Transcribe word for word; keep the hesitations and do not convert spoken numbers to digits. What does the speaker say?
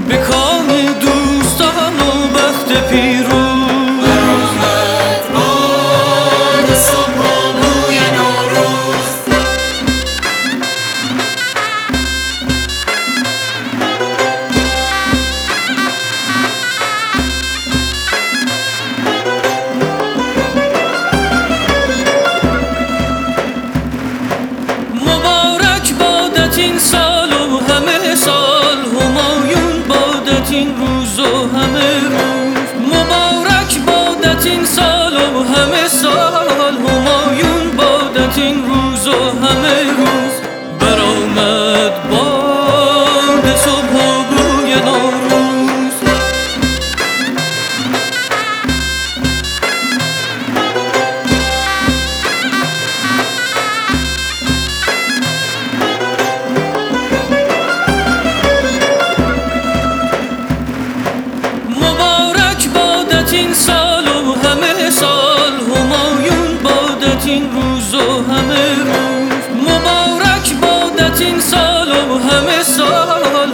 به کام دوستان و بخت پیروز. برآمد باد صبح و بوی نوروز. مبارک بادت این سال و همه سال، همایون بادت این روز و همه روز. مبارک بادت این سال و همه سال، همایون بادت این روز و همه روز. برآمد باد صبح و بوی نوروز. مبارک بادت این سال و همه سال، همایون بادت این روز و همه روز. مبارک بادت این سال و همه سال،